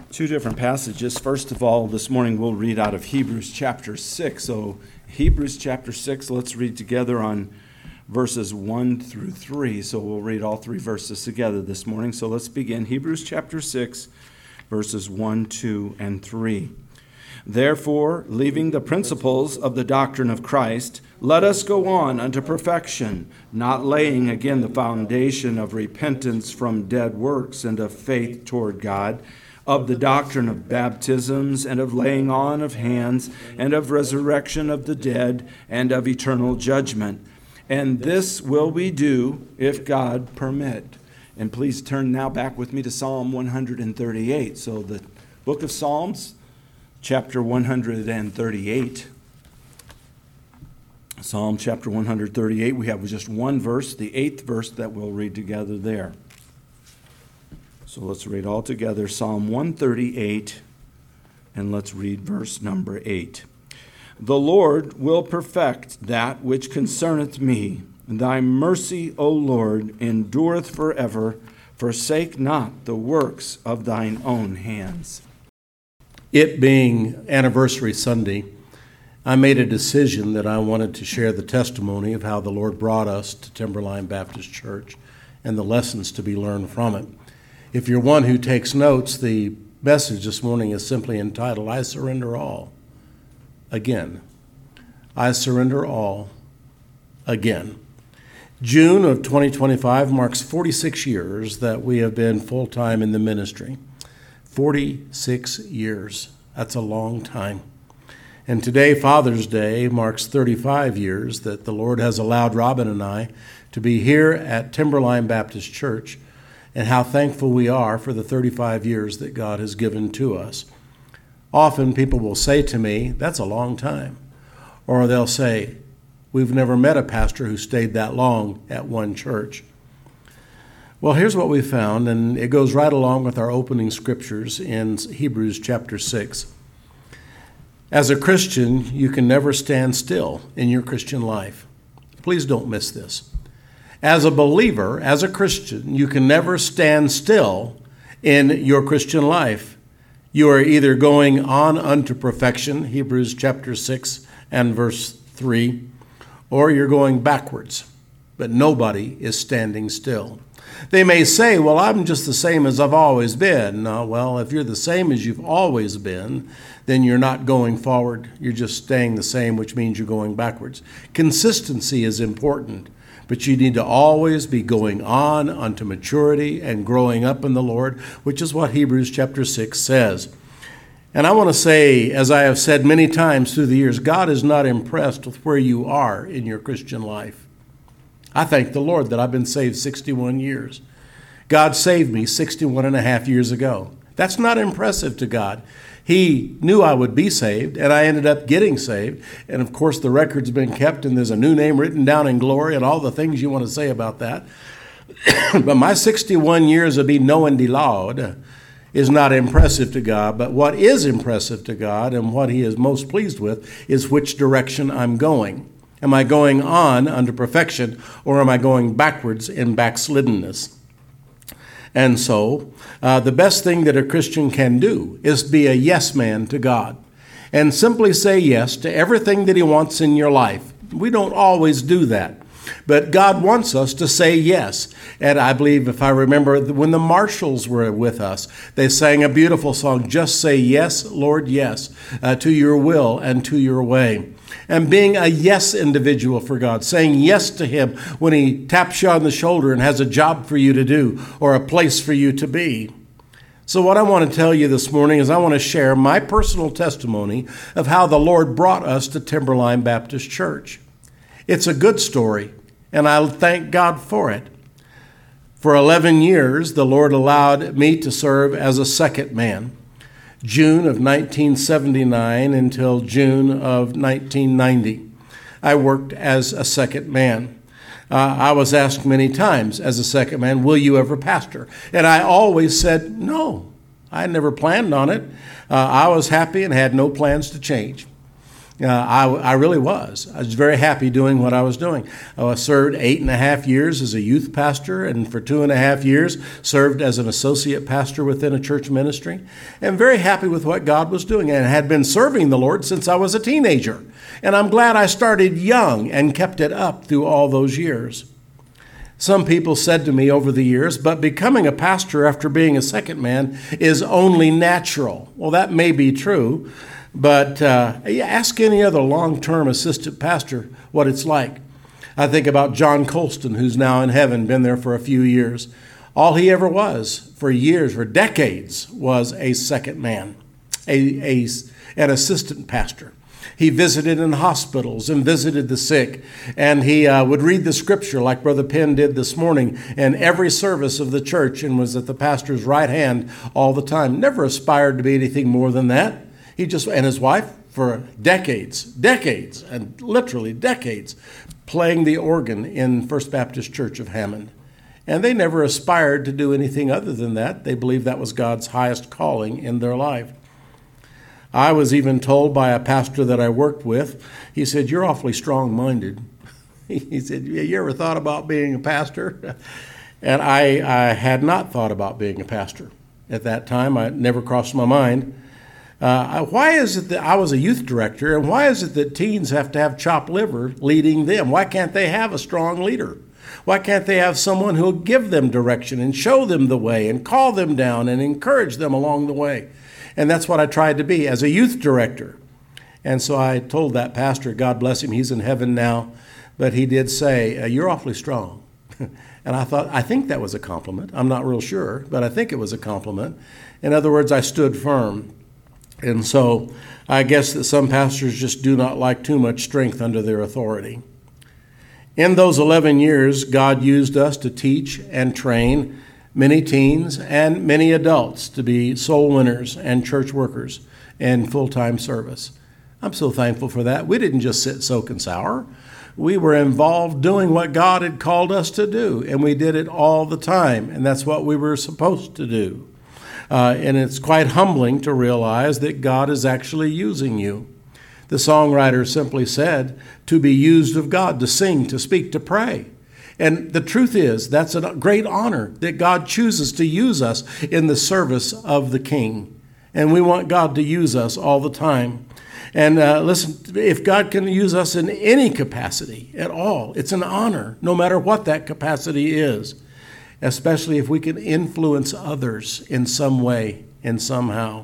Two different passages. First of all, this morning we'll read out of Hebrews chapter 6. So Hebrews chapter 6, let's read together on verses 1 through 3. So we'll read all three verses together this morning. So let's begin. Hebrews chapter 6, verses 1, 2, and 3. Therefore, leaving the principles of the doctrine of Christ, let us go on unto perfection, not laying again the foundation of repentance from dead works and of faith toward God, of the doctrine of baptisms and of laying on of hands and of resurrection of the dead and of eternal judgment. And this will we do if God permit. And please turn now back with me to Psalm 138. So the book of Psalms, chapter 138. Psalm chapter 138, we have just one verse, the 8th verse that we'll read together there. So let's read all together Psalm 138, and let's read verse number 8. The Lord will perfect that which concerneth me. Thy mercy, O Lord, endureth forever. Forsake not the works of thine own hands. It being Anniversary Sunday, I made a decision that I wanted to share the testimony of how the Lord brought us to Timberline Baptist Church and the lessons to be learned from it. If you're one who takes notes, the message this morning is simply entitled, I Surrender All. Again. I surrender all. Again. June of 2025 marks 46 years that we have been full-time in the ministry. 46 years. That's a long time. And today, Father's Day, marks 35 years that the Lord has allowed Robin and I to be here at Timberline Baptist Church, and how thankful we are for the 35 years that God has given to us. Often people will say to me, that's a long time. Or they'll say, we've never met a pastor who stayed that long at one church. Well, here's what we found, and it goes right along with our opening scriptures in Hebrews chapter 6. As a Christian, you can never stand still in your Christian life. Please don't miss this. As a believer, as a Christian, you can never stand still in your Christian life. You are either going on unto perfection, Hebrews chapter 6 and verse 3, or you're going backwards. But nobody is standing still. They may say, well, I'm just the same as I've always been. Well, if you're the same as you've always been, then you're not going forward. You're just staying the same, which means you're going backwards. Consistency is important, but you need to always be going on unto maturity and growing up in the Lord, which is what Hebrews chapter 6 says. And I want to say, as I have said many times through the years, God is not impressed with where you are in your Christian life. I thank the Lord that I've been saved 61 years. God saved me 61 and a half years ago. That's not impressive to God. He knew I would be saved, and I ended up getting saved. And of course, the record's been kept, and there's a new name written down in glory, and all the things you want to say about that. But my 61 years of being known de laud is not impressive to God. But what is impressive to God, and what He is most pleased with, is which direction I'm going. Am I going on unto perfection, or am I going backwards in backsliddenness? And so, the best thing that a Christian can do is be a yes man to God and simply say yes to everything that He wants in your life. We don't always do that, but God wants us to say yes. And I believe, if I remember, when the Marshalls were with us, they sang a beautiful song, Just Say Yes, Lord, Yes, to your will and to your way. And being a yes individual for God, saying yes to Him when He taps you on the shoulder and has a job for you to do or a place for you to be. So what I want to tell you this morning is I want to share my personal testimony of how the Lord brought us to Timberline Baptist Church. It's a good story, and I thank God for it. For 11 years, the Lord allowed me to serve as a second man. June of 1979 until June of 1990. I worked as a second man. I was asked many times as a second man, will you ever pastor? And I always said no. I never planned on it. I was happy and had no plans to change. I really was. I was very happy doing what I was doing. I served 8.5 years as a youth pastor, and for 2.5 years served as an associate pastor within a church ministry. And very happy with what God was doing, and had been serving the Lord since I was a teenager. And I'm glad I started young and kept it up through all those years. Some people said to me over the years, but becoming a pastor after being a second man is only natural. Well, that may be true. But ask any other long-term assistant pastor what it's like. I think about John Colston, who's now in heaven, been there for a few years. All he ever was for years, for decades, was a second man, an assistant pastor. He visited in hospitals and visited the sick, and he would read the scripture like Brother Penn did this morning in every service of the church, and was at the pastor's right hand all the time. Never aspired to be anything more than that. He just, and his wife, for decades, and literally decades, playing the organ in First Baptist Church of Hammond. And they never aspired to do anything other than that. They believed that was God's highest calling in their life. I was even told by a pastor that I worked with, he said, "You're awfully strong-minded." He said, "You ever thought about being a pastor?" And I had not thought about being a pastor at that time. It never crossed my mind. Why is it that I was a youth director, and why is it that teens have to have chopped liver leading them? Why can't they have a strong leader? Why can't they have someone who will give them direction and show them the way and call them down and encourage them along the way? And that's what I tried to be as a youth director. And so I told that pastor, God bless him, he's in heaven now, but he did say, "You're awfully strong." And I think that was a compliment. I'm not real sure, but I think it was a compliment. In other words, I stood firm. And so I guess that some pastors just do not like too much strength under their authority. In those 11 years, God used us to teach and train many teens and many adults to be soul winners and church workers in full-time service. I'm so thankful for that. We didn't just sit, soak, and sour. We were involved doing what God had called us to do, and we did it all the time, and that's what we were supposed to do. And it's quite humbling to realize that God is actually using you. The songwriter simply said, to be used of God, to sing, to speak, to pray. And the truth is, that's a great honor that God chooses to use us in the service of the King. And we want God to use us all the time. And listen, if God can use us in any capacity at all, it's an honor, no matter what that capacity is. Especially if we can influence others in some way and somehow.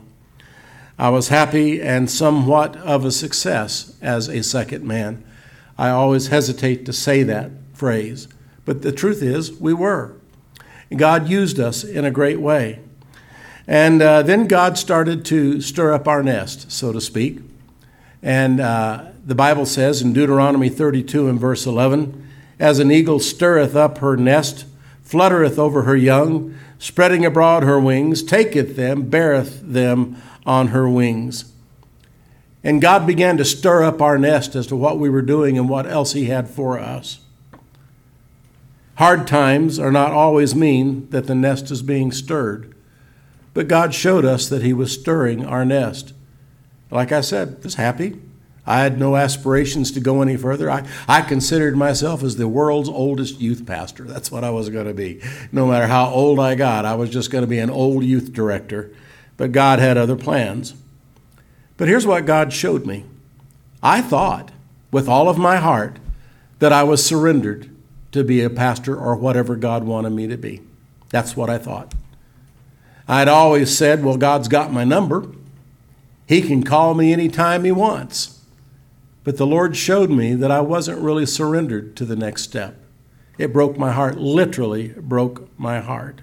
I was happy and somewhat of a success as a second man. I always hesitate to say that phrase, but the truth is we were. God used us in a great way. And then God started to stir up our nest, so to speak. And the Bible says in Deuteronomy 32 and verse 11, "As an eagle stirreth up her nest, fluttereth over her young, spreading abroad her wings, taketh them, beareth them on her wings." And God began to stir up our nest as to what we were doing and what else he had for us. Hard times are not always mean that the nest is being stirred, but God showed us that he was stirring our nest. Like I said, I was happy. I had no aspirations to go any further. I considered myself as the world's oldest youth pastor. That's what I was going to be. No matter how old I got, I was just going to be an old youth director. But God had other plans. But here's what God showed me. I thought, with all of my heart, that I was surrendered to be a pastor or whatever God wanted me to be. That's what I thought. I'd always said, well, God's got my number. He can call me anytime he wants. But the Lord showed me that I wasn't really surrendered to the next step. It broke my heart, literally broke my heart.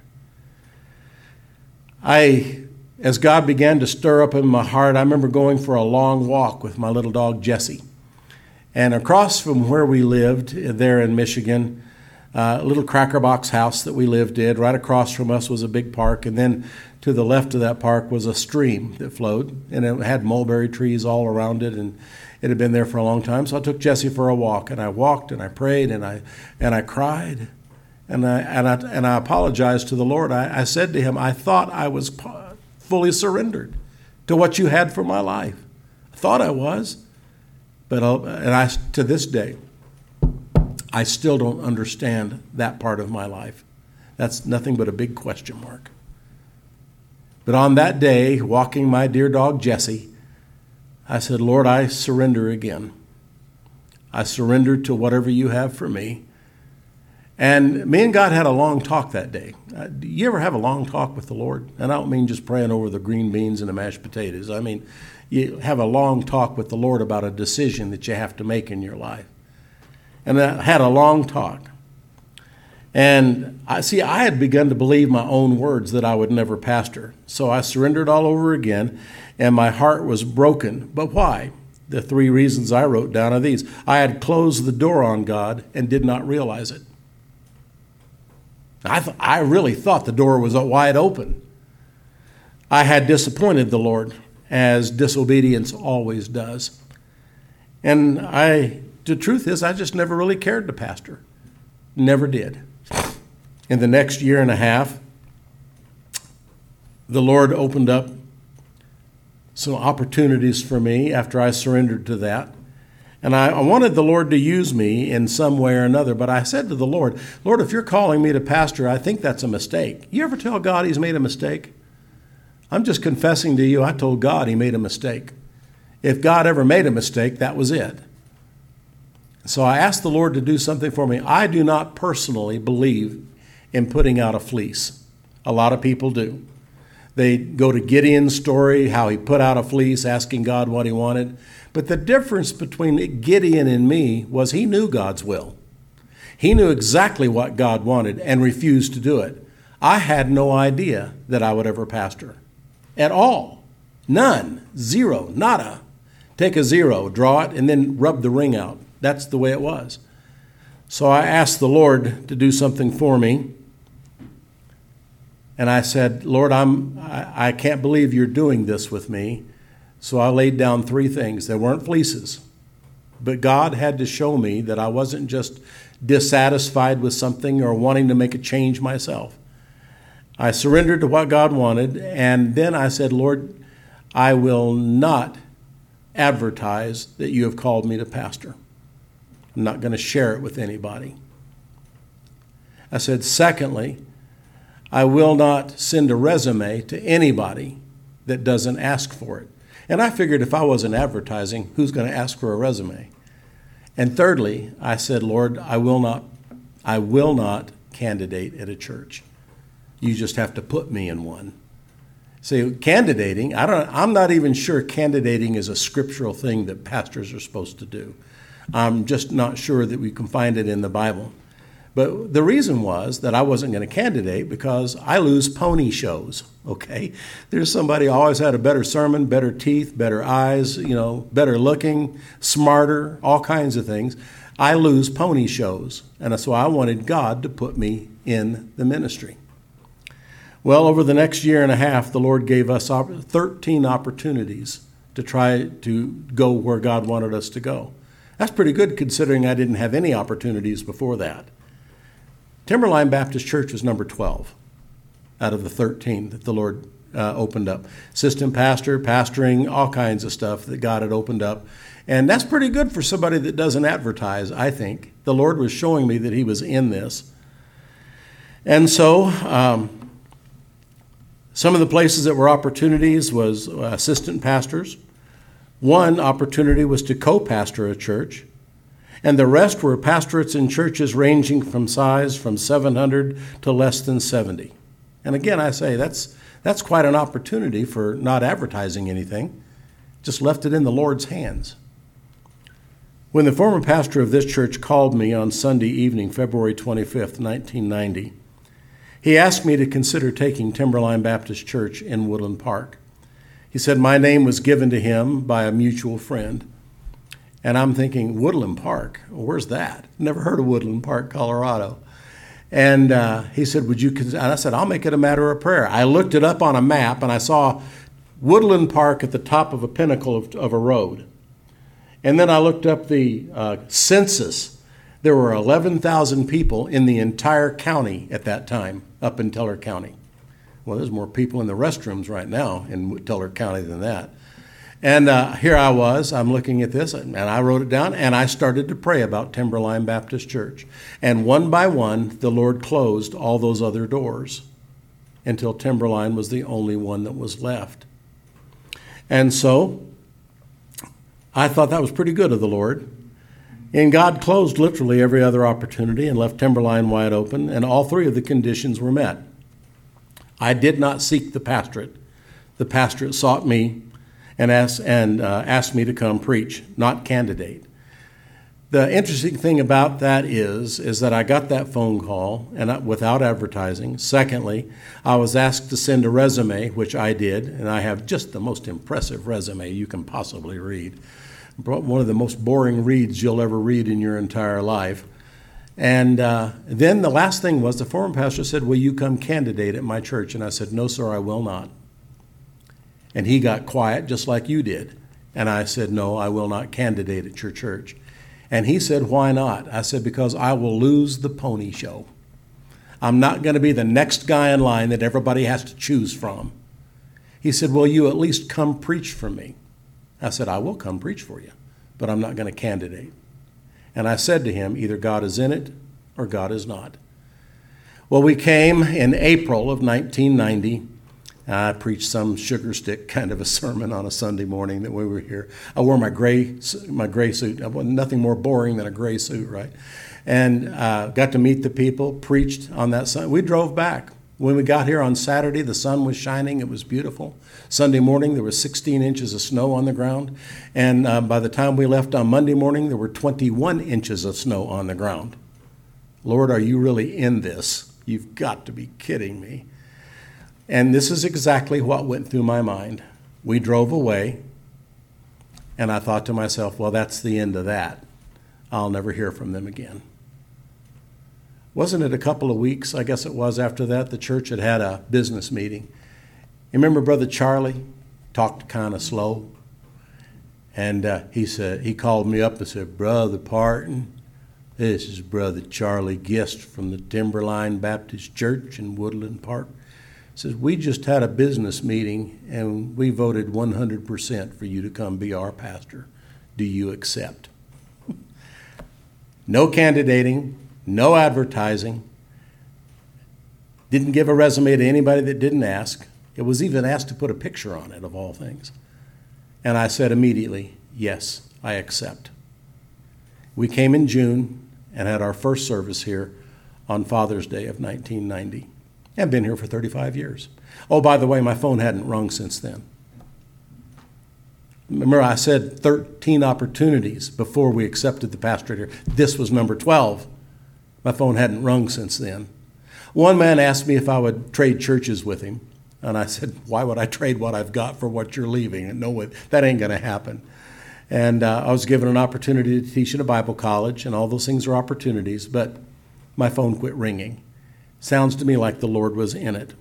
As God began to stir up in my heart, I remember going for a long walk with my little dog, Jessie. And across from where we lived there in Michigan, a little cracker box house that we lived in, right across from us was a big park. And then to the left of that park was a stream that flowed. And it had mulberry trees all around it. And it had been there for a long time. So I took Jessie for a walk. And I walked and I prayed and I cried. And I apologized to the Lord. I said to him, I thought I was fully surrendered to what you had for my life. I thought I was. To this day, I still don't understand that part of my life. That's nothing but a big question mark. But on that day, walking my dear dog Jessie, I said, Lord, I surrender again. I surrender to whatever you have for me. And me and God had a long talk that day. Do you ever have a long talk with the Lord? And I don't mean just praying over the green beans and the mashed potatoes. I mean, you have a long talk with the Lord about a decision that you have to make in your life. And I had a long talk. And I had begun to believe my own words that I would never pastor. So I surrendered all over again, and my heart was broken. But why? The 3 reasons I wrote down are these. I had closed the door on God and did not realize it. I really thought the door was wide open. I had disappointed the Lord, as disobedience always does. And the truth is, I just never really cared to pastor. Never did. In the next year and a half, the Lord opened up some opportunities for me after I surrendered to that. And I wanted the Lord to use me in some way or another, but I said to the Lord, Lord, if you're calling me to pastor, I think that's a mistake. You ever tell God he's made a mistake? I'm just confessing to you, I told God he made a mistake. If God ever made a mistake, that was it. So I asked the Lord to do something for me. I do not personally believe in putting out a fleece. A lot of people do. They go to Gideon's story, how he put out a fleece, asking God what he wanted. But the difference between Gideon and me was he knew God's will. He knew exactly what God wanted and refused to do it. I had no idea that I would ever pastor at all. None. Zero. Nada. Take a 0, draw it, and then rub the ring out. That's the way it was. So I asked the Lord to do something for me. And I said, Lord, I can't believe you're doing this with me. So I laid down 3 things. They weren't fleeces. But God had to show me that I wasn't just dissatisfied with something or wanting to make a change myself. I surrendered to what God wanted, and then I said, Lord, I will not advertise that you have called me to pastor. I'm not going to share it with anybody. I said, secondly, I will not send a resume to anybody that doesn't ask for it. And I figured if I wasn't advertising, who's going to ask for a resume? And thirdly, I said, Lord, I will not candidate at a church. You just have to put me in one. See, candidating, I'm not even sure candidating is a scriptural thing that pastors are supposed to do. I'm just not sure that we can find it in the Bible. But the reason was that I wasn't going to candidate because I lose pony shows, okay? There's somebody who always had a better sermon, better teeth, better eyes, better looking, smarter, all kinds of things. I lose pony shows, and so I wanted God to put me in the ministry. Well, over the next year and a half, the Lord gave us 13 opportunities to try to go where God wanted us to go. That's pretty good considering I didn't have any opportunities before that. Timberline Baptist Church was number 12 out of the 13 that the Lord opened up. Assistant pastor, pastoring, all kinds of stuff that God had opened up. And that's pretty good for somebody that doesn't advertise, I think. The Lord was showing me that he was in this. And so some of the places that were opportunities was assistant pastors. One opportunity was to co-pastor a church. And the rest were pastorates in churches ranging from size from 700 to less than 70. And again, I say that's quite an opportunity for not advertising anything. Just left it in the Lord's hands. When the former pastor of this church called me on Sunday evening, February 25th, 1990, he asked me to consider taking Timberline Baptist Church in Woodland Park. He said my name was given to him by a mutual friend. And I'm thinking, Woodland Park? Where's that? Never heard of Woodland Park, Colorado. And he said, would you consider? And I said, I'll make it a matter of prayer. I looked it up on a map, and I saw Woodland Park at the top of a pinnacle of a road. And then I looked up the census. There were 11,000 people in the entire county at that time, up in Teller County. Well, there's more people in the restrooms right now in Teller County than that. And here I was, I'm looking at this, and I wrote it down, and I started to pray about Timberline Baptist Church. And one by one, the Lord closed all those other doors until Timberline was the only one that was left. And so I thought that was pretty good of the Lord. And God closed literally every other opportunity and left Timberline wide open, and all three of the conditions were met. I did not seek the pastorate. The pastorate sought me and asked me to come preach, not candidate. The interesting thing about that is that I got that phone call and without advertising. Secondly, I was asked to send a resume, which I did, and I have just the most impressive resume you can possibly read. One of the most boring reads you'll ever read in your entire life. And then the last thing was the former pastor said, "Will you come candidate at my church?" And I said, "No, sir, I will not." And he got quiet just like you did. And I said, "No, I will not candidate at your church." And he said, "Why not?" I said, "Because I will lose the pony show. I'm not going to be the next guy in line that everybody has to choose from." He said, "Will you at least come preach for me?" I said, "I will come preach for you, but I'm not going to candidate." And I said to him, either God is in it or God is not. Well, we came in April of 1990. I preached some sugar stick kind of a sermon on a Sunday morning that we were here. I wore my gray suit. Nothing more boring than a gray suit, right? And got to meet the people, preached on that Sunday. We drove back. When we got here on Saturday, the sun was shining. It was beautiful. Sunday morning, there was 16 inches of snow on the ground. And by the time we left on Monday morning, there were 21 inches of snow on the ground. Lord, are you really in this? You've got to be kidding me. And this is exactly what went through my mind. We drove away, and I thought to myself, well, that's the end of that. I'll never hear from them again. Wasn't it a couple of weeks, I guess it was, after that, the church had had a business meeting. You remember Brother Charlie? Talked kind of slow. And he called me up and said, "Brother Parton, this is Brother Charlie Gist from the Timberline Baptist Church in Woodland Park. Says, we just had a business meeting and we voted 100% for you to come be our pastor. Do you accept?" No candidating, no advertising. Didn't give a resume to anybody that didn't ask. It was even asked to put a picture on it, of all things. And I said immediately, yes, I accept. We came in June and had our first service here on Father's Day of 1990. I've been here for 35 years. Oh, by the way, my phone hadn't rung since then. Remember, I said 13 opportunities before we accepted the pastorate here. This was number 12. My phone hadn't rung since then. One man asked me if I would trade churches with him. And I said, why would I trade what I've got for what you're leaving? And no, that ain't going to happen. And I was given an opportunity to teach in a Bible college, and all those things are opportunities, but my phone quit ringing. Sounds to me like the Lord was in it.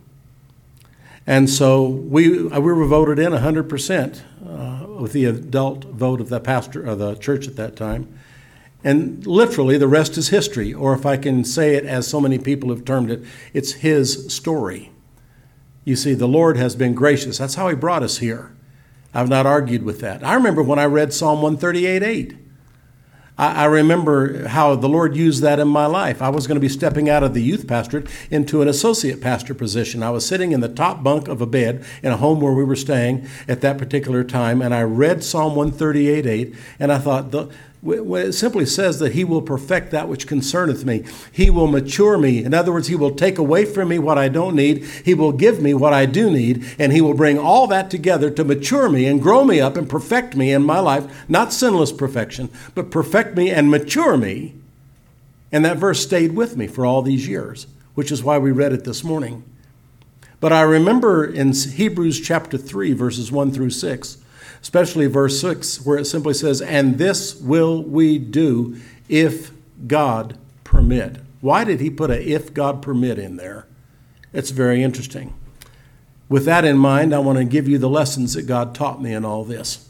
And so we were voted in 100% with the adult vote of the pastor of the church at that time. And literally, the rest is history. Or if I can say it as so many people have termed it, it's his story. You see, the Lord has been gracious. That's how he brought us here. I've not argued with that. I remember when I read Psalm 138:8. I remember how the Lord used that in my life. I was going to be stepping out of the youth pastorate into an associate pastor position. I was sitting in the top bunk of a bed in a home where we were staying at that particular time, and I read Psalm 138:8, and I thought, it simply says that he will perfect that which concerneth me. He will mature me. In other words, he will take away from me what I don't need. He will give me what I do need, and he will bring all that together to mature me and grow me up and perfect me in my life. Not sinless perfection, but perfect me and mature me. And that verse stayed with me for all these years, which is why we read it this morning. But I remember in Hebrews chapter 3, verses 1 through 6, especially verse 6, where it simply says, "And this will we do if God permit." Why did he put a "if God permit" in there? It's very interesting. With that in mind, I want to give you the lessons that God taught me in all this.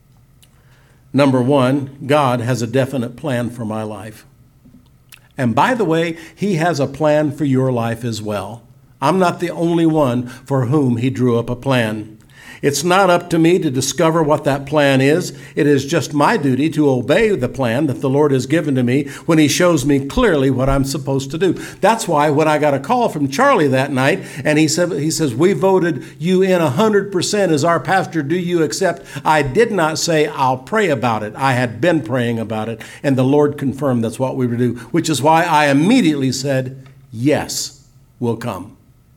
Number one, God has a definite plan for my life. And by the way, he has a plan for your life as well. I'm not the only one for whom he drew up a plan. It's not up to me to discover what that plan is. It is just my duty to obey the plan that the Lord has given to me when he shows me clearly what I'm supposed to do. That's why when I got a call from Charlie that night, and he says, we voted you in 100% as our pastor. Do you accept? I did not say, I'll pray about it. I had been praying about it, and the Lord confirmed that's what we would do, which is why I immediately said, yes, we'll come.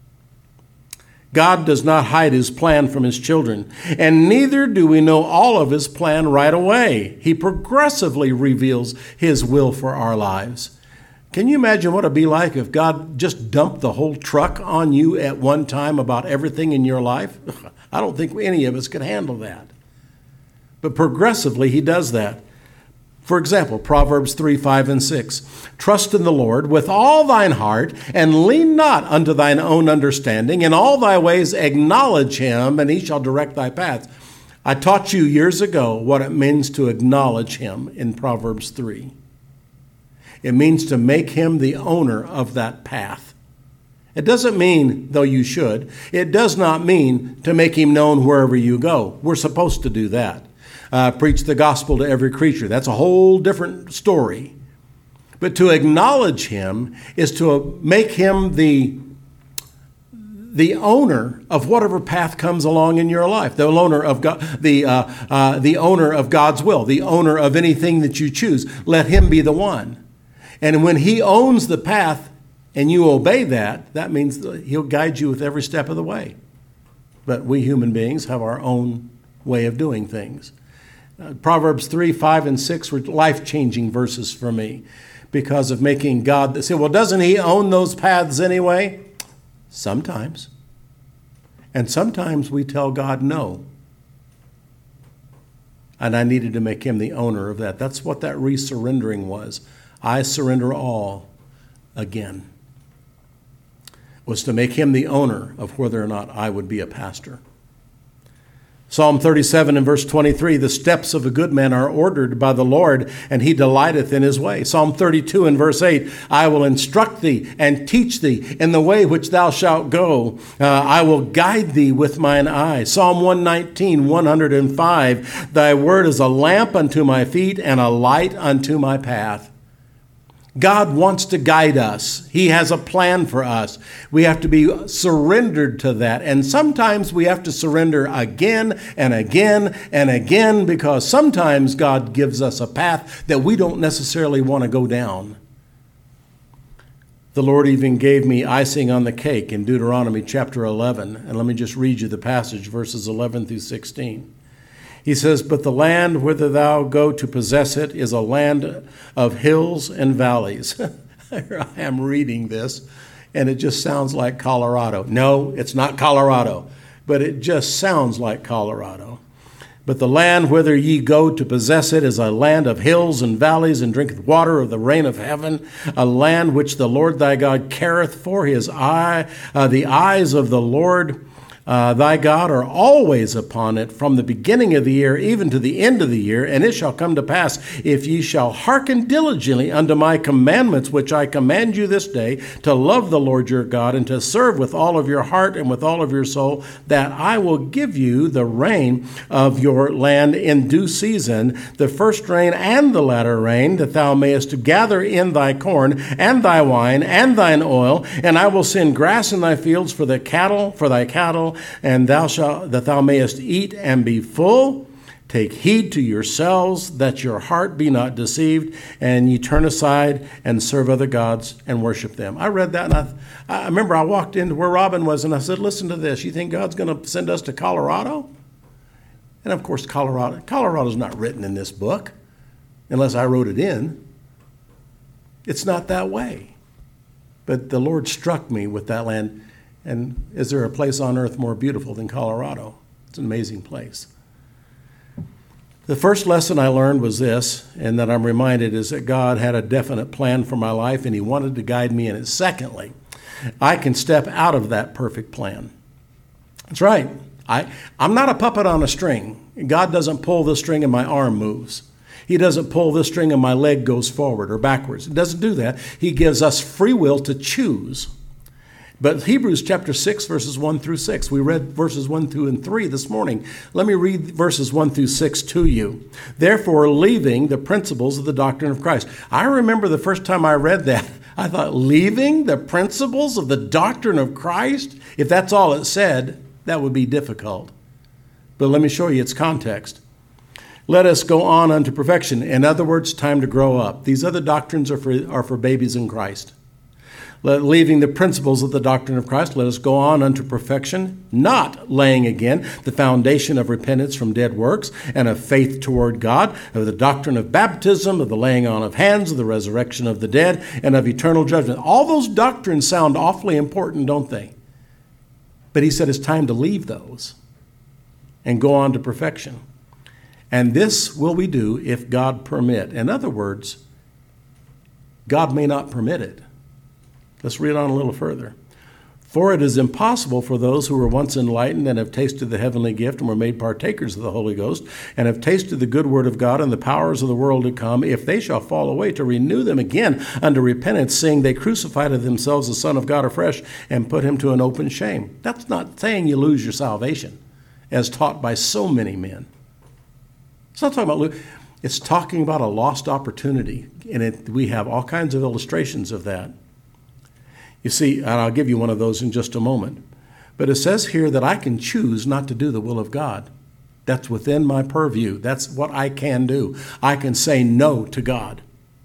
God does not hide his plan from his children, and neither do we know all of his plan right away. He progressively reveals his will for our lives. Can you imagine what it'd be like if God just dumped the whole truck on you at one time about everything in your life? I don't think any of us could handle that. But progressively, he does that. For example, Proverbs 3, 5, and 6. Trust in the Lord with all thine heart, and lean not unto thine own understanding. In all thy ways acknowledge him, and he shall direct thy paths. I taught you years ago what it means to acknowledge him in Proverbs 3. It means to make him the owner of that path. It doesn't mean, though you should, it does not mean to make him known wherever you go. We're supposed to do that. Preach the gospel to every creature. That's a whole different story. But to acknowledge him is to make him the owner of whatever path comes along in your life, the owner of God, the owner of God's will, the owner of anything that you choose. Let him be the one. And when he owns the path and you obey that, that means he'll guide you with every step of the way. But we human beings have our own way of doing things. Proverbs 3, 5, and 6 were life-changing verses for me because of making God say, well, doesn't he own those paths anyway? Sometimes. And sometimes we tell God no. And I needed to make him the owner of that. That's what that resurrendering was. I surrender all again. Was to make him the owner of whether or not I would be a pastor. Psalm 37 and verse 23, the steps of a good man are ordered by the Lord, and he delighteth in his way. Psalm 32 and verse 8, I will instruct thee and teach thee in the way which thou shalt go. I will guide thee with mine eye. Psalm 119, 105, thy word is a lamp unto my feet and a light unto my path. God wants to guide us. He has a plan for us. We have to be surrendered to that. And sometimes we have to surrender again and again and again because sometimes God gives us a path that we don't necessarily want to go down. The Lord even gave me icing on the cake in Deuteronomy chapter 11. And let me just read you the passage, verses 11 through 16. He says, but the land whither thou go to possess it is a land of hills and valleys. Here I am reading this, and it just sounds like Colorado. No, it's not Colorado, but it just sounds like Colorado. But the land whither ye go to possess it is a land of hills and valleys, and drinketh water of the rain of heaven, a land which the Lord thy God careth for his eye. The eyes of the Lord thy God are always upon it from the beginning of the year even to the end of the year. And it shall come to pass, if ye shall hearken diligently unto my commandments, which I command you this day, to love the Lord your God and to serve with all of your heart and with all of your soul, that I will give you the rain of your land in due season, the first rain and the latter rain, that thou mayest gather in thy corn and thy wine and thine oil. And I will send grass in thy fields for thy cattle, and that thou mayest eat and be full. Take heed to yourselves that your heart be not deceived, and ye turn aside and serve other gods and worship them. I read that, and I remember I walked into where Robin was, and I said, listen to this. You think God's going to send us to Colorado? And of course, Colorado's not written in this book, unless I wrote it in. It's not that way. But the Lord struck me with that land. And is there a place on earth more beautiful than Colorado? It's an amazing place. The first lesson I learned was this, and that I'm reminded, is that God had a definite plan for my life, and he wanted to guide me in it. Secondly, I can step out of that perfect plan. That's right. I'm not a puppet on a string. God doesn't pull the string and my arm moves. He doesn't pull the string and my leg goes forward or backwards. He doesn't do that. He gives us free will to choose. But Hebrews chapter 6, verses 1 through 6. We read verses 1, 2, and 3 this morning. Let me read verses 1 through 6 to you. Therefore, leaving the principles of the doctrine of Christ. I remember the first time I read that, I thought, leaving the principles of the doctrine of Christ? If that's all it said, that would be difficult. But let me show you its context. Let us go on unto perfection. In other words, time to grow up. These other doctrines are for babies in Christ. Leaving the principles of the doctrine of Christ, let us go on unto perfection, not laying again the foundation of repentance from dead works and of faith toward God, of the doctrine of baptism, of the laying on of hands, of the resurrection of the dead, and of eternal judgment. All those doctrines sound awfully important, don't they? But he said it's time to leave those and go on to perfection. And this will we do if God permit. In other words, God may not permit it. Let's read on a little further. For it is impossible for those who were once enlightened and have tasted the heavenly gift and were made partakers of the Holy Ghost and have tasted the good word of God and the powers of the world to come, if they shall fall away, to renew them again unto repentance, seeing they crucified to themselves the Son of God afresh and put him to an open shame. That's not saying you lose your salvation, as taught by so many men. It's not talking about, it's talking about a lost opportunity, and we have all kinds of illustrations of that. You see, and I'll give you one of those in just a moment. But it says here that I can choose not to do the will of God. That's within my purview. That's what I can do. I can say no to God.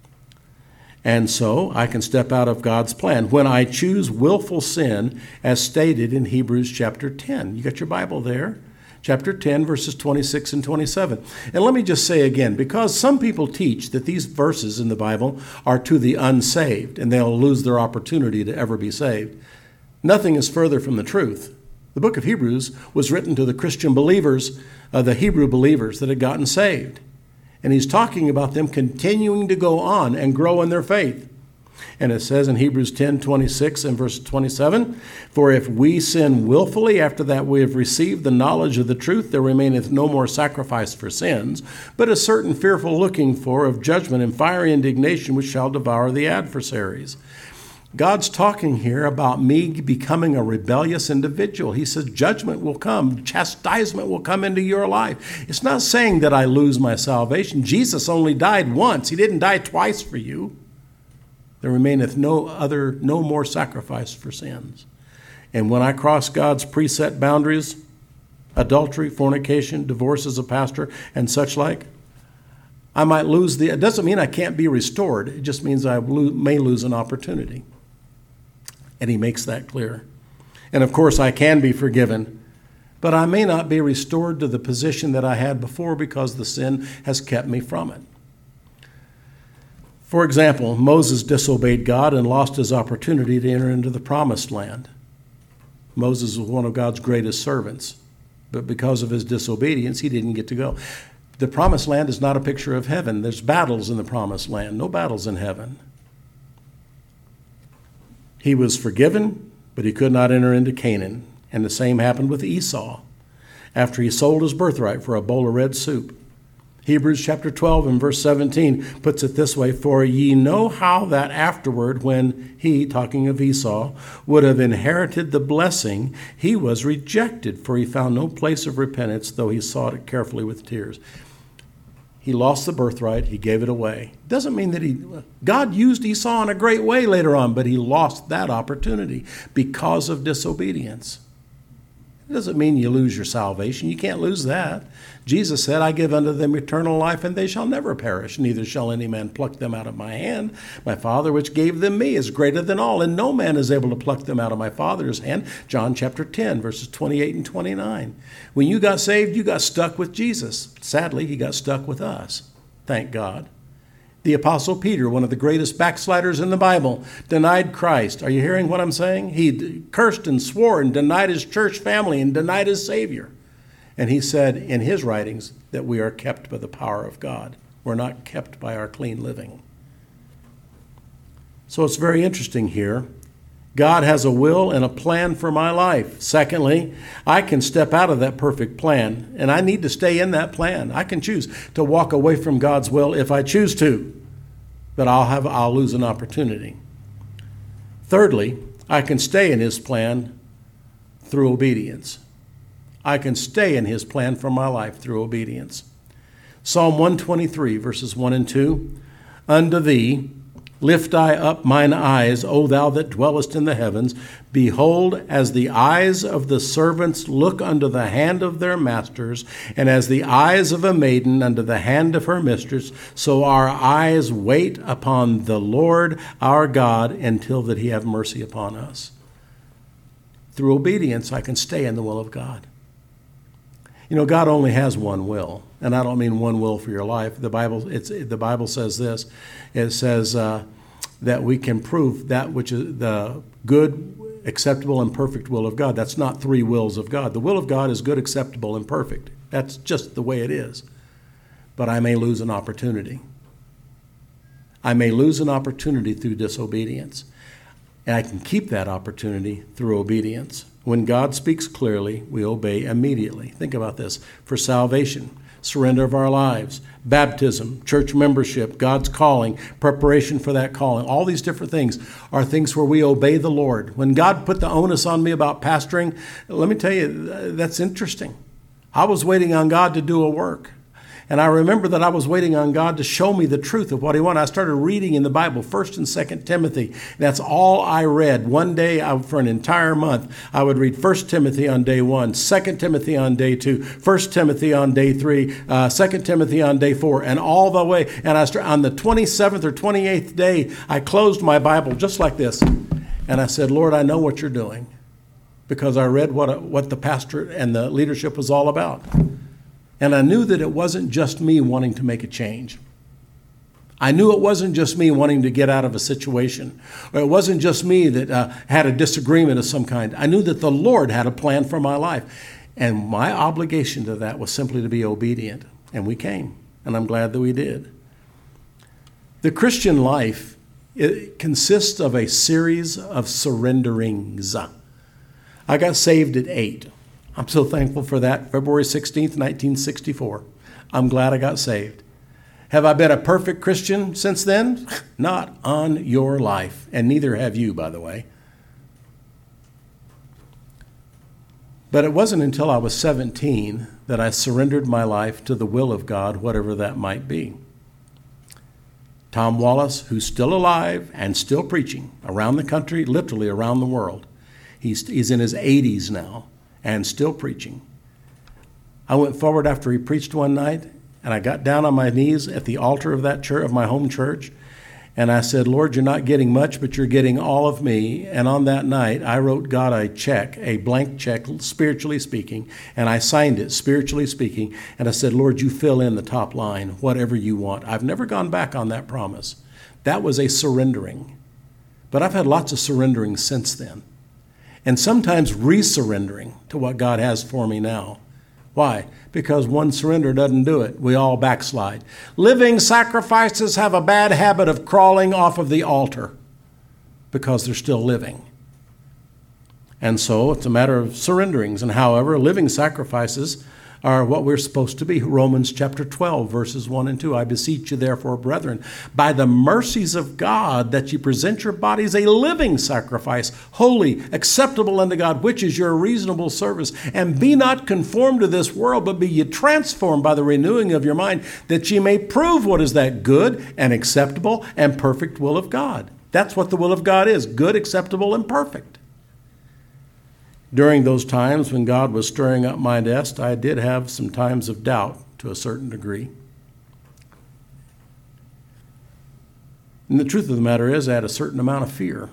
And so I can step out of God's plan when I choose willful sin, as stated in Hebrews chapter 10. You got your Bible there? Chapter 10, verses 26 and 27. And let me just say again, because some people teach that these verses in the Bible are to the unsaved, and they'll lose their opportunity to ever be saved. Nothing is further from the truth. The book of Hebrews was written to the Christian believers, the Hebrew believers that had gotten saved. And he's talking about them continuing to go on and grow in their faith. And it says in Hebrews 10, 26 and verse 27, for if we sin willfully after that we have received the knowledge of the truth, there remaineth no more sacrifice for sins, but a certain fearful looking for of judgment and fiery indignation which shall devour the adversaries. God's talking here about me becoming a rebellious individual. He says judgment will come, chastisement will come into your life. It's not saying that I lose my salvation. Jesus only died once. He didn't die twice for you. There remaineth no more sacrifice for sins. And when I cross God's preset boundaries, adultery, fornication, divorce as a pastor, and such like, I might lose it doesn't mean I can't be restored. It just means I may lose an opportunity. And he makes that clear. And of course, I can be forgiven, but I may not be restored to the position that I had before because the sin has kept me from it. For example, Moses disobeyed God and lost his opportunity to enter into the promised land. Moses was one of God's greatest servants, but because of his disobedience, he didn't get to go. The promised land is not a picture of heaven. There's battles in the promised land, no battles in heaven. He was forgiven, but he could not enter into Canaan. And the same happened with Esau after he sold his birthright for a bowl of red soup. Hebrews chapter 12 and verse 17 puts it this way, for ye know how that afterward, when he, talking of Esau, would have inherited the blessing, he was rejected, for he found no place of repentance, though he sought it carefully with tears. He lost the birthright, he gave it away. Doesn't mean that God used Esau in a great way later on, but he lost that opportunity because of disobedience. It doesn't mean you lose your salvation. You can't lose that. Jesus said, I give unto them eternal life, and they shall never perish, neither shall any man pluck them out of my hand. My Father which gave them me is greater than all, and no man is able to pluck them out of my Father's hand. John chapter 10, verses 28 and 29. When you got saved, you got stuck with Jesus. Sadly, he got stuck with us. Thank God. The Apostle Peter, one of the greatest backsliders in the Bible, denied Christ. Are you hearing what I'm saying? He cursed and swore and denied his church family and denied his Savior. And he said in his writings that we are kept by the power of God. We're not kept by our clean living. So it's very interesting here. God has a will and a plan for my life. Secondly, I can step out of that perfect plan, and I need to stay in that plan. I can choose to walk away from God's will if I choose to, but I'll lose an opportunity. Thirdly, I can stay in his plan through obedience. I can stay in his plan for my life through obedience. Psalm 123, verses 1 and 2. Unto thee lift I up mine eyes, O thou that dwellest in the heavens. Behold, as the eyes of the servants look unto the hand of their masters, and as the eyes of a maiden unto the hand of her mistress, so our eyes wait upon the Lord our God until that he have mercy upon us. Through obedience, I can stay in the will of God. You know, God only has one will, and I don't mean one will for your life. The Bible says this. It says that we can prove that which is the good, acceptable, and perfect will of God. That's not three wills of God. The will of God is good, acceptable, and perfect. That's just the way it is. But I may lose an opportunity. I may lose an opportunity through disobedience. And I can keep that opportunity through obedience. When God speaks clearly, we obey immediately. Think about this. For salvation, surrender of our lives, baptism, church membership, God's calling, preparation for that calling, all these different things are things where we obey the Lord. When God put the onus on me about pastoring, let me tell you, that's interesting. I was waiting on God to do a work. And I remember that I was waiting on God to show me the truth of what he wanted. I started reading in the Bible, 1st and 2nd Timothy. That's all I read. One day, for an entire month, I would read 1 Timothy on day 1, 2 Timothy on day 2, 1 Timothy on day 3, 2 Timothy on day 4, and all the way. And on the 27th or 28th day, I closed my Bible just like this. And I said, Lord, I know what you're doing, because I read what the pastor and the leadership was all about. And I knew that it wasn't just me wanting to make a change. I knew it wasn't just me wanting to get out of a situation. Or it wasn't just me that had a disagreement of some kind. I knew that the Lord had a plan for my life. And my obligation to that was simply to be obedient. And we came. And I'm glad that we did. The Christian life, it consists of a series of surrenderings. I got saved at 8. I'm so thankful for that. February 16th, 1964. I'm glad I got saved. Have I been a perfect Christian since then? Not on your life. And neither have you, by the way. But it wasn't until I was 17 that I surrendered my life to the will of God, whatever that might be. Tom Wallace, who's still alive and still preaching around the country, literally around the world. He's in his 80s now. And still preaching. I went forward after he preached one night, and I got down on my knees at the altar of that church, of my home church, and I said, Lord, you're not getting much, but you're getting all of me. And on that night, I wrote God a check, a blank check, spiritually speaking, and I signed it, spiritually speaking, and I said, Lord, you fill in the top line, whatever you want. I've never gone back on that promise. That was a surrendering. But I've had lots of surrendering since then. And sometimes resurrendering to what God has for me now. Why? Because one surrender doesn't do it. We all backslide. Living sacrifices have a bad habit of crawling off of the altar because they're still living. And so it's a matter of surrenderings. And however, living sacrifices are what we're supposed to be. Romans chapter 12, verses 1 and 2. I beseech you, therefore, brethren, by the mercies of God, that you present your bodies a living sacrifice, holy, acceptable unto God, which is your reasonable service. And be not conformed to this world, but be ye transformed by the renewing of your mind, that ye may prove what is that good and acceptable and perfect will of God. That's what the will of God is, good, acceptable, and perfect. During those times when God was stirring up my nest, I did have some times of doubt to a certain degree. And the truth of the matter is, I had a certain amount of fear.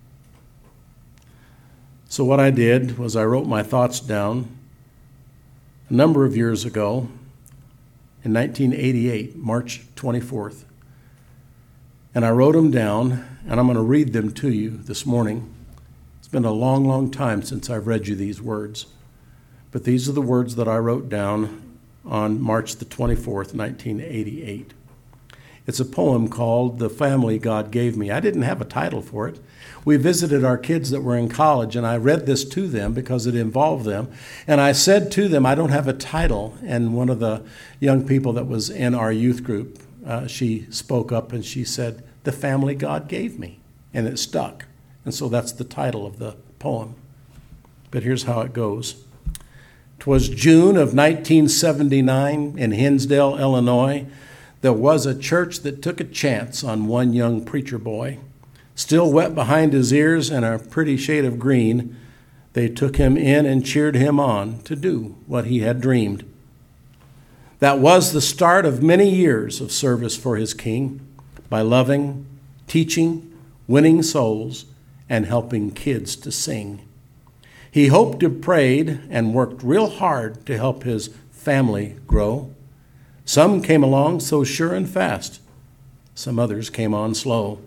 So what I did was I wrote my thoughts down a number of years ago, in 1988, March 24th. And I wrote them down, and I'm going to read them to you this morning. It's been a long, long time since I've read you these words. But these are the words that I wrote down on March the 24th, 1988. It's a poem called The Family God Gave Me. I didn't have a title for it. We visited our kids that were in college, and I read this to them because it involved them. And I said to them, I don't have a title. And one of the young people that was in our youth group, she spoke up and she said, The Family God Gave Me. And it stuck. And so that's the title of the poem. But here's how it goes. 'Twas June of 1979 in Hinsdale, Illinois. There was a church that took a chance on one young preacher boy. Still wet behind his ears and a pretty shade of green, they took him in and cheered him on to do what he had dreamed. That was the start of many years of service for his King, by loving, teaching, winning souls, and helping kids to sing. He hoped and prayed and worked real hard to help his family grow. Some came along so sure and fast. Some others came on slow.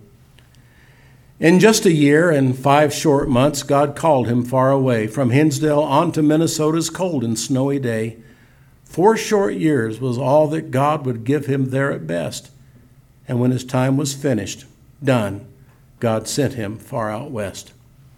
In just a year and 5 short months, God called him far away, from Hinsdale on to Minnesota's cold and snowy day. 4 short years was all that God would give him there at best. And when his time was finished, done, God sent him far out west.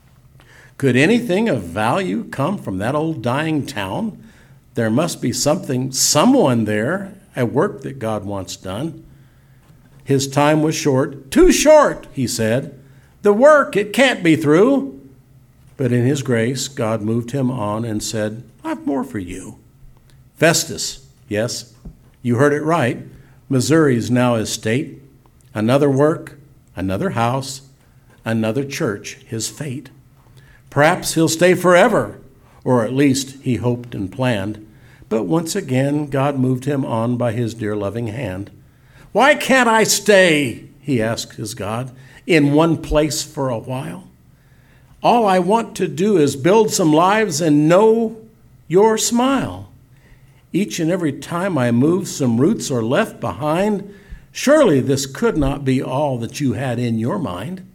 Could anything of value come from that old dying town? There must be someone there at work that God wants done. His time was short. Too short, he said. The work, it can't be through. But in his grace, God moved him on and said, I've more for you. Festus, yes, you heard it right. Missouri's now his state. Another work, another house, another church, his fate. Perhaps he'll stay forever, or at least he hoped and planned. But once again, God moved him on by his dear loving hand. Why can't I stay, he asked his God, in one place for a while? All I want to do is build some lives and know your smile. Each and every time I move, some roots are left behind. Surely this could not be all that you had in your mind.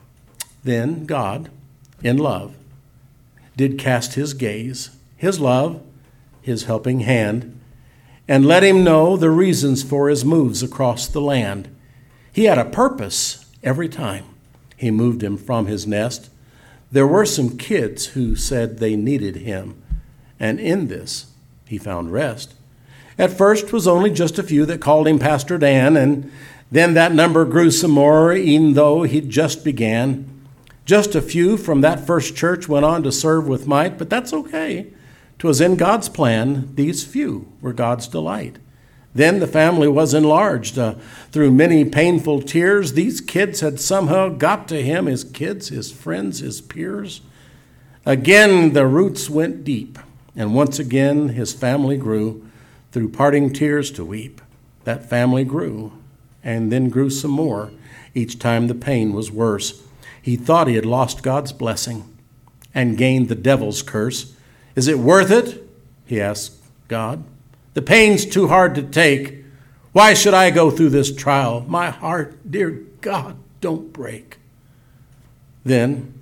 Then God, in love, did cast his gaze, his love, his helping hand, and let him know the reasons for his moves across the land. He had a purpose every time he moved him from his nest. There were some kids who said they needed him, and in this he found rest. At first was only just a few that called him Pastor Dan, and then that number grew some more, even though he'd just began. Just a few from that first church went on to serve with might, but that's okay. 'Twas in God's plan, these few were God's delight. Then the family was enlarged. Through many painful tears, these kids had somehow got to him, his kids, his friends, his peers. Again, the roots went deep, and once again his family grew, through parting tears to weep. That family grew, and then grew some more. Each time the pain was worse. He thought he had lost God's blessing and gained the devil's curse. Is it worth it? He asked God. The pain's too hard to take. Why should I go through this trial? My heart, dear God, don't break. Then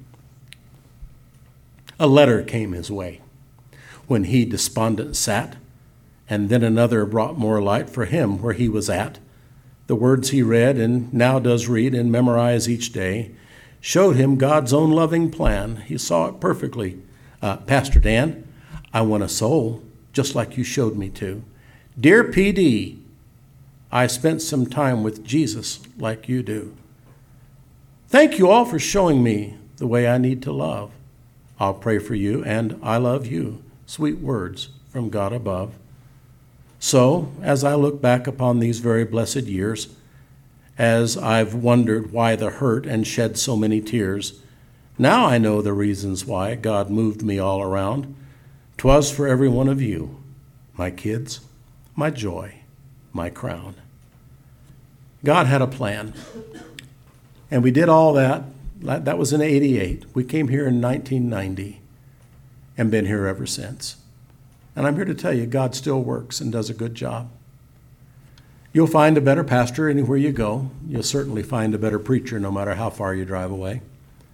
a letter came his way when he despondent sat, and then another brought more light for him where he was at. The words he read and now does read and memorize each day showed him God's own loving plan. He saw it perfectly. Pastor Dan, I want a soul, just like you showed me to. Dear PD, I spent some time with Jesus like you do. Thank you all for showing me the way I need to love. I'll pray for you, and I love you. Sweet words from God above. So, as I look back upon these very blessed years, as I've wondered why the hurt and shed so many tears, now I know the reasons why God moved me all around. 'Twas for every one of you, my kids, my joy, my crown. God had a plan, and we did all that. That was in 88. We came here in 1990 and been here ever since. And I'm here to tell you, God still works and does a good job. You'll find a better pastor anywhere you go. You'll certainly find a better preacher no matter how far you drive away.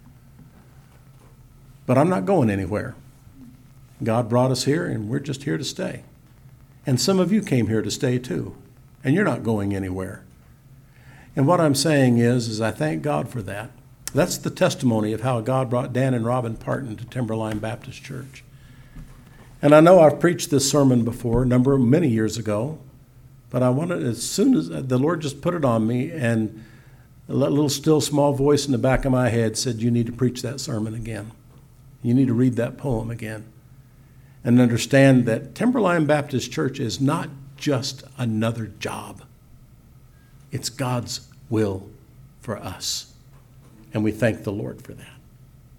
But I'm not going anywhere. God brought us here, and we're just here to stay. And some of you came here to stay too, and you're not going anywhere. And what I'm saying is I thank God for that. That's the testimony of how God brought Dan and Robin Parton to Timberline Baptist Church. And I know I've preached this sermon before, many years ago, but I wanted, as soon as the Lord just put it on me, and a little still small voice in the back of my head said, you need to preach that sermon again. You need to read that poem again. And understand that Timberline Baptist Church is not just another job. It's God's will for us. And we thank the Lord for that.